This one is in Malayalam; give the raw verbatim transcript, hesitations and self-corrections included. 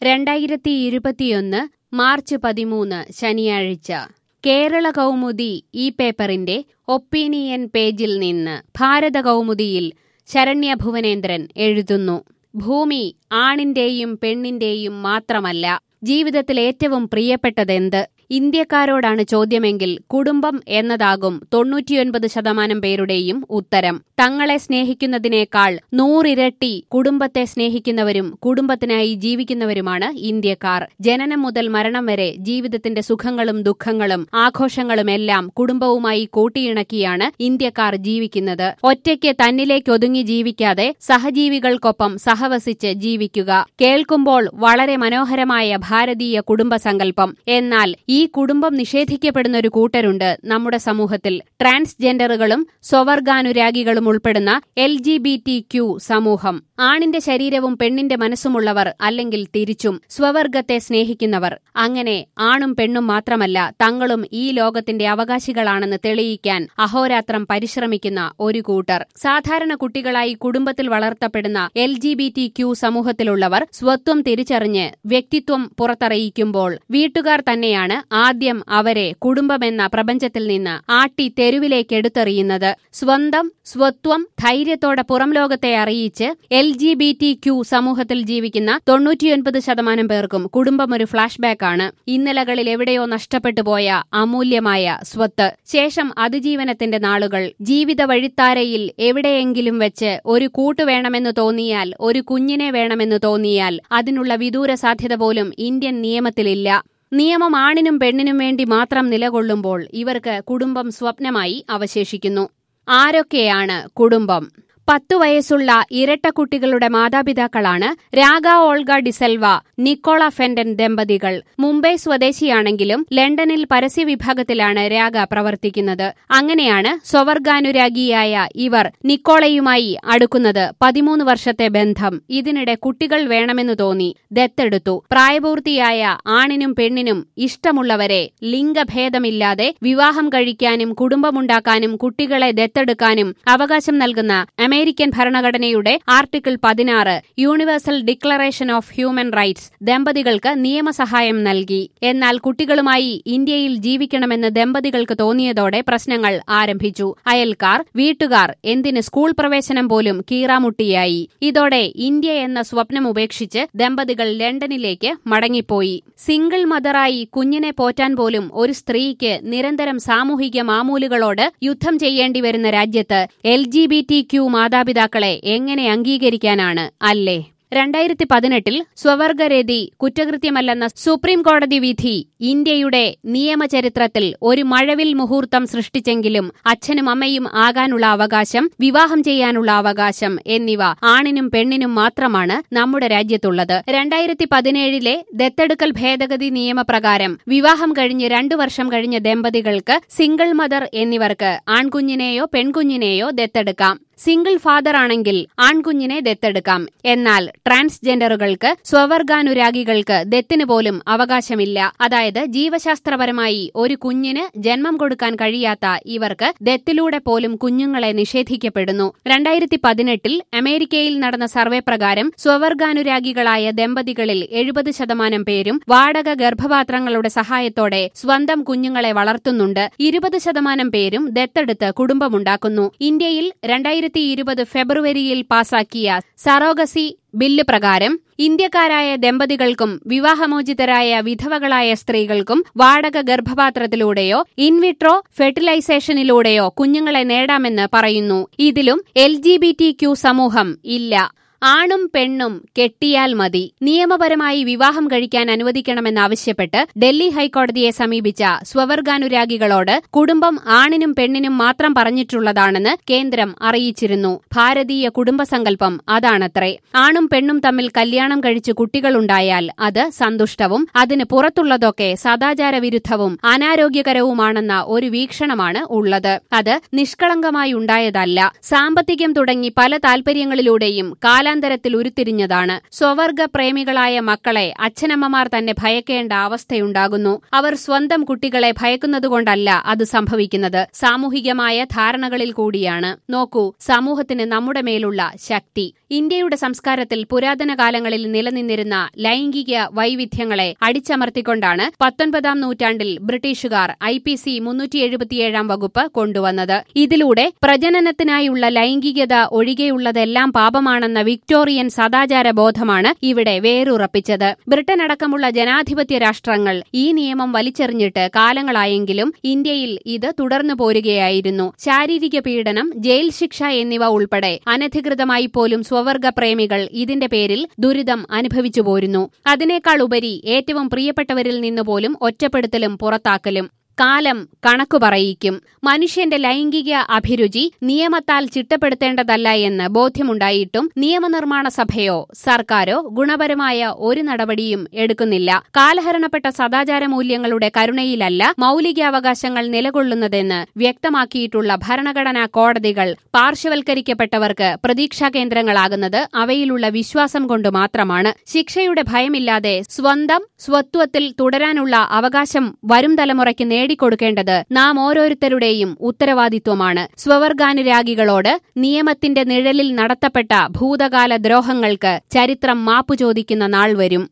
രണ്ടായിരത്തി ഇരുപത്തിയൊന്ന് മാർച്ച് പതിമൂന്ന് ശനിയാഴ്ച കേരള കൗമുദി ഈ പേപ്പറിന്റെ ഒപ്പീനിയൻ പേജിൽ നിന്ന് ഭാരത കൗമുദിയിൽ ശരണ്യ ഭുവനേന്ദ്രൻ എഴുതുന്നു. ഭൂമി ആണിന്റെയും പെണ്ണിന്റെയും മാത്രമല്ല, ജീവിതത്തിൽ ഏറ്റവും പ്രിയപ്പെട്ടതെന്ത്? ഇന്ത്യക്കാരോടാണ് ചോദ്യമെങ്കിൽ കുടുംബം എന്നതാകും തൊണ്ണൂറ്റിയൊൻപത് ശതമാനം പേരുടെയും ഉത്തരം. തങ്ങളെ സ്നേഹിക്കുന്നതിനേക്കാൾ നൂറിരട്ടി കുടുംബത്തെ സ്നേഹിക്കുന്നവരും കുടുംബത്തിനായി ജീവിക്കുന്നവരുമാണ് ഇന്ത്യക്കാർ. ജനനം മുതൽ മരണം വരെ ജീവിതത്തിന്റെ സുഖങ്ങളും ദുഃഖങ്ങളും ആഘോഷങ്ങളുമെല്ലാം കുടുംബവുമായി കൂട്ടിയിണക്കിയാണ് ഇന്ത്യക്കാർ ജീവിക്കുന്നത്. ഒറ്റയ്ക്ക് തന്നിലേക്കൊതുങ്ങി ജീവിക്കാതെ സഹജീവികൾക്കൊപ്പം സഹവസിച്ച് ജീവിക്കുക. കേൾക്കുമ്പോൾ വളരെ മനോഹരമായ ഭാരതീയ കുടുംബസങ്കല്പം. എന്നാൽ ഈ കുടുംബം നിഷേധിക്കപ്പെടുന്ന ഒരു കൂട്ടരുണ്ട് നമ്മുടെ സമൂഹത്തിൽ. ട്രാൻസ്ജെൻഡറുകളും സ്വവർഗാനുരാഗികളും ഉൾപ്പെടുന്ന L G B T Q സമൂഹം. ആണിന്റെ ശരീരവും പെണ്ണിന്റെ മനസ്സുമുള്ളവർ, അല്ലെങ്കിൽ തിരിച്ചും സ്വവർഗത്തെ സ്നേഹിക്കുന്നവർ. അങ്ങനെ ആണും പെണ്ണും മാത്രമല്ല, തങ്ങളും ഈ ലോകത്തിന്റെ അവകാശികളാണെന്ന് തെളിയിക്കാൻ അഹോരാത്രം പരിശ്രമിക്കുന്ന ഒരു കൂട്ടർ. സാധാരണ കുട്ടികളായി കുടുംബത്തിൽ വളർത്തപ്പെടുന്ന L G B T Q സമൂഹത്തിലുള്ളവർ സ്വത്വം തിരിച്ചറിഞ്ഞ് വ്യക്തിത്വം പുറത്തറിയിക്കുമ്പോൾ വീട്ടുകാർ തന്നെയാണ് ആദ്യം അവരെ കുടുംബമെന്ന പ്രപഞ്ചത്തിൽ നിന്ന് ആട്ടി തെരുവിലേക്കെടുത്തെറിയുന്നത്. സ്വന്തം സ്വത്വം ധൈര്യത്തോടെ പുറം ലോകത്തെ അറിയിച്ച് L G B T Q സമൂഹത്തിൽ ജീവിക്കുന്ന തൊണ്ണൂറ്റിയൊൻപത് ശതമാനം പേർക്കും കുടുംബം ഒരു ഫ്ളാഷ് ബാക്കാണ്. ഇന്നലകളിൽ എവിടെയോ നഷ്ടപ്പെട്ടു പോയ അമൂല്യമായ സ്വത്ത്. ശേഷം അതിജീവനത്തിന്റെ നാളുകൾ. ജീവിത വഴിത്താരയിൽ എവിടെയെങ്കിലും വെച്ച് ഒരു കൂട്ടു വേണമെന്ന് തോന്നിയാൽ, ഒരു കുഞ്ഞിനെ വേണമെന്ന് തോന്നിയാൽ അതിനുള്ള വിദൂര സാധ്യത പോലും ഇന്ത്യൻ നിയമത്തിലില്ല. നിയമം ആണിനും പെണ്ണിനും വേണ്ടി മാത്രം നിലകൊള്ളുമ്പോൾ ഇവർക്ക് കുടുംബം സ്വപ്നമായി അവശേഷിക്കുന്നു. ആരൊക്കെയാണ് കുടുംബം? പത്തു വയസ്സുള്ള ഇരട്ടക്കുട്ടികളുടെ മാതാപിതാക്കളാണ് രാഗ ഓൾഗ ഡിസെൽവ, നിക്കോള ഫെന്റൻ ദമ്പതികൾ. മുംബൈ സ്വദേശിയാണെങ്കിലും ലണ്ടനിൽ പരസ്യവിഭാഗത്തിലാണ് രാഗ പ്രവർത്തിക്കുന്നത്. അങ്ങനെയാണ് സ്വവർഗാനുരാഗിയായ ഇവർ നിക്കോളയുമായി അടുക്കുന്നത്. പതിമൂന്ന് വർഷത്തെ ബന്ധം. ഇതിനിടെ കുട്ടികൾ വേണമെന്ന് തോന്നി, ദത്തെടുത്തു. പ്രായപൂർത്തിയായ ആണിനും പെണ്ണിനും ഇഷ്ടമുള്ളവരെ ലിംഗഭേദമില്ലാതെ വിവാഹം കഴിക്കാനും കുടുംബമുണ്ടാക്കാനും കുട്ടികളെ ദത്തെടുക്കാനും അവകാശം നൽകുന്ന അമേരിക്കൻ ഭരണഘടനയുടെ ആർട്ടിക്കിൾ പതിനാറ് universal declaration of human rights ദമ്പതികൾക്ക് നിയമസഹായം നൽകി. എന്നാൽ കുട്ടികളുമായി ഇന്ത്യയിൽ ജീവിക്കണമെന്ന് ദമ്പതികൾക്ക് തോന്നിയതോടെ പ്രശ്നങ്ങൾ ആരംഭിച്ചു. അയൽക്കാർ, വീട്ടുകാർ, എന്തിന് സ്കൂൾ പ്രവേശനം പോലും കീറാമുട്ടിയായി. ഇതോടെ ഇന്ത്യ എന്ന സ്വപ്നം ഉപേക്ഷിച്ച് ദമ്പതികൾ ലണ്ടനിലേക്ക് മടങ്ങിപ്പോയി. സിംഗിൾ മദറായി കുഞ്ഞിനെ പോറ്റാൻ പോലും ഒരു സ്ത്രീക്ക് നിരന്തരം സാമൂഹിക മാമൂലുകളോട് യുദ്ധം ചെയ്യേണ്ടി വരുന്ന രാജ്യത്ത് L G B T Q മാതാപിതാക്കളെ എങ്ങനെ അംഗീകരിക്കാനാണ്, അല്ലേ? രണ്ടായിരത്തി പതിനെട്ടിൽ സ്വവർഗരതി കുറ്റകൃത്യമല്ലെന്ന സുപ്രീം കോടതി വിധി ഇന്ത്യയുടെ നിയമചരിത്രത്തിൽ ഒരു മഴവിൽ മുഹൂർത്തം സൃഷ്ടിച്ചെങ്കിലും അച്ഛനും അമ്മയും ആകാനുള്ള അവകാശം, വിവാഹം ചെയ്യാനുള്ള അവകാശം എന്നിവ ആണിനും പെണ്ണിനും മാത്രമാണ് നമ്മുടെ രാജ്യത്തുള്ളത്. രണ്ടായിരത്തി പതിനേഴിലെ ദത്തെടുക്കൽ ഭേദഗതി നിയമപ്രകാരം വിവാഹം കഴിഞ്ഞ് രണ്ടു വർഷം കഴിഞ്ഞ ദമ്പതികൾക്ക് സിംഗിൾ മദർ എന്നിവർക്ക് ആൺകുഞ്ഞിനെയോ പെൺകുഞ്ഞിനെയോ ദത്തെടുക്കാം. സിംഗിൾ ഫാദർ ആണെങ്കിൽ ആൺകുഞ്ഞിനെ ദത്തെടുക്കാം. എന്നാൽ ട്രാൻസ്ജെൻഡറുകൾക്ക്, സ്വവർഗാനുരാഗികൾക്ക് ദത്തിന് പോലും അവകാശമില്ല. അതായത് ജീവശാസ്ത്രപരമായി ഒരു കുഞ്ഞിന് ജന്മം കൊടുക്കാൻ കഴിയാത്ത ഇവർക്ക് ദത്തിലൂടെ പോലും കുഞ്ഞുങ്ങളെ നിഷേധിക്കപ്പെടുന്നു. രണ്ടായിരത്തി പതിനെട്ടിൽ അമേരിക്കയിൽ നടന്ന സർവേ പ്രകാരം സ്വവർഗാനുരാഗികളായ ദമ്പതികളിൽ എഴുപത് ശതമാനം പേരും വാടക ഗർഭപാത്രങ്ങളുടെ സഹായത്തോടെ സ്വന്തം കുഞ്ഞുങ്ങളെ വളർത്തുന്നുണ്ട്. ഇരുപത് ശതമാനം പേരും ദത്തെടുത്ത് കുടുംബമുണ്ടാക്കുന്നു. ഇന്ത്യയിൽ രണ്ടായിരത്തി ഇരുപത് ഫെബ്രുവരിയിൽ പാസാക്കിയ സറോഗസി ബില്ല് പ്രകാരം ഇന്ത്യക്കാരായ ദമ്പതികൾക്കും വിവാഹമോചിതരായ വിധവകളായ സ്ത്രീകൾക്കും വാടക ഗർഭപാത്രത്തിലൂടെയോ ഇൻവിട്രോ ഫെർട്ടിലൈസേഷനിലൂടെയോ കുഞ്ഞുങ്ങളെ നേടാമെന്ന് പറയുന്നു. ഇതിലും L G B T Q സമൂഹം ഇല്ല. ആണും പെണ്ണും കെട്ടിയാൽ മതി, നിയമപരമായി വിവാഹം കഴിക്കാൻ അനുവദിക്കണമെന്നാവശ്യപ്പെട്ട് ഡൽഹി ഹൈക്കോടതിയെ സമീപിച്ച സ്വവർഗാനുരാഗികളോട് കുടുംബം ആണിനും പെണ്ണിനും മാത്രം പറഞ്ഞിട്ടുള്ളതാണെന്ന് കേന്ദ്രം അറിയിച്ചിരുന്നു. ഭാരതീയ കുടുംബസങ്കല്പം അതാണത്രേ. ആണും പെണ്ണും തമ്മിൽ കല്യാണം കഴിച്ച് കുട്ടികളുണ്ടായാൽ അത് സന്തുഷ്ടവും അതിന് പുറത്തുള്ളതൊക്കെ സദാചാര വിരുദ്ധവും അനാരോഗ്യകരവുമാണെന്ന ഒരു വീക്ഷണമാണ് ഉള്ളത്. അത് നിഷ്കളങ്കമായി ഉണ്ടായതല്ല. സാമ്പത്തികം തുടങ്ങി പല താൽപര്യങ്ങളിലൂടെയും കാല കാലാന്തരത്തിൽ ഉരുത്തിരിഞ്ഞതാണ്. സ്വവർഗ പ്രേമികളായ മക്കളെ അച്ഛനമ്മമാർ തന്നെ ഭയക്കേണ്ട അവസ്ഥയുണ്ടാകുന്നു. അവർ സ്വന്തം കുട്ടികളെ ഭയക്കുന്നതുകൊണ്ടല്ല അത് സംഭവിക്കുന്നത്, സാമൂഹികമായ ധാരണകളിൽ കൂടിയാണ്. നോക്കൂ, സമൂഹത്തിന് നമ്മുടെ മേലുള്ള ശക്തി. ഇന്ത്യയുടെ സംസ്കാരത്തിൽ പുരാതന കാലങ്ങളിൽ നിലനിന്നിരുന്ന ലൈംഗിക വൈവിധ്യങ്ങളെ അടിച്ചമർത്തിക്കൊണ്ടാണ് പത്തൊൻപതാം നൂറ്റാണ്ടിൽ ബ്രിട്ടീഷുകാർ ഐ പി സി മുന്നൂറ്റി എഴുപത്തിയേഴാം വകുപ്പ് കൊണ്ടുവന്നത്. ഇതിലൂടെ പ്രജനനത്തിനായുള്ള ലൈംഗികത ഒഴികെയുള്ളതെല്ലാം പാപമാണെന്ന വിക്ടോറിയൻ സദാചാര ബോധമാണ് ഇവിടെ വേരുറപ്പിച്ചത്. ബ്രിട്ടൻ അടക്കമുള്ള ജനാധിപത്യ രാഷ്ട്രങ്ങൾ ഈ നിയമം വലിച്ചെറിഞ്ഞിട്ട് കാലങ്ങളായെങ്കിലും ഇന്ത്യയിൽ ഇത് തുടർന്നു പോരുകയായിരുന്നു. ശാരീരിക പീഡനം, ജയിൽ ശിക്ഷ എന്നിവ ഉൾപ്പെടെ അനധികൃതമായി പോലും സ്വവർഗ പ്രേമികൾ ഇതിന്റെ പേരിൽ ദുരിതം അനുഭവിച്ചു പോരുന്നു. അതിനേക്കാൾ ഉപരി ഏറ്റവും പ്രിയപ്പെട്ടവരിൽ നിന്നുപോലും ഒറ്റപ്പെടുത്തലും പുറത്താക്കലും. കാലം കണക്കു പറയിക്കും. മനുഷ്യന്റെ ലൈംഗിക അഭിരുചി നിയമത്താൽ ചിട്ടപ്പെടുത്തേണ്ടതല്ല എന്ന് ബോധ്യമുണ്ടായിട്ടും നിയമനിർമ്മാണ സഭയോ സർക്കാരോ ഗുണപരമായ ഒരു നടപടിയും എടുക്കുന്നില്ല. കാലഹരണപ്പെട്ട സദാചാര മൂല്യങ്ങളുടെ കരുണയിലല്ല മൌലികാവകാശങ്ങൾ നിലകൊള്ളുന്നതെന്ന് വ്യക്തമാക്കിയിട്ടുള്ള ഭരണഘടനാ കോടതികൾ പാർശ്വവൽക്കരിക്കപ്പെട്ടവർക്ക് പ്രതീക്ഷാ കേന്ദ്രങ്ങളാകുന്നത് അവയിലുള്ള വിശ്വാസം കൊണ്ട് മാത്രമാണ്. ശിക്ഷയുടെ ഭയമില്ലാതെ സ്വന്തം സ്വത്വത്തിൽ തുടരാനുള്ള അവകാശം വരും തലമുറയ്ക്ക് നേടിക്കൊടുക്കേണ്ടത് നാം ഓരോരുത്തരുടെയും ഉത്തരവാദിത്വമാണ്. സ്വവർഗാനുരാഗികളോട് നിയമത്തിന്റെ നിഴലിൽ നടത്തപ്പെട്ട ഭൂതകാല ദ്രോഹങ്ങൾക്ക് ചരിത്രം മാപ്പു ചോദിക്കുന്ന നാൾ വരും.